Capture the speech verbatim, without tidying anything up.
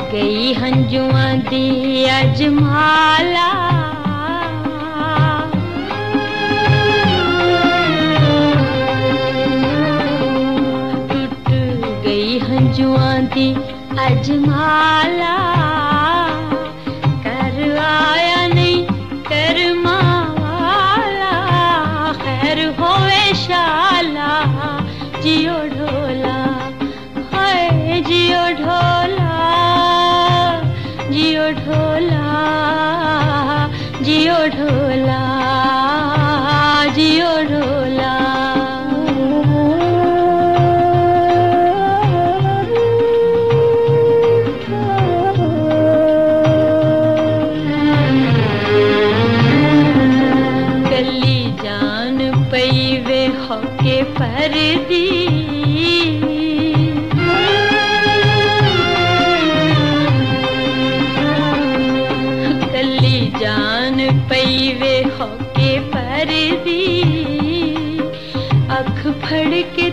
गई हंजुआं दी अजमाला, टूट गई हंजुआं दी अजमाला, कर आया नहीं कर्मा वाला, खैर होवे शाला जियो ढोला, हाय जियो ढोला, जियो ढोला, जियो ढोला, जियो ढोला। गली जान पई वे होके परदी, गली जान पई वे होके परदी, अख फड़ के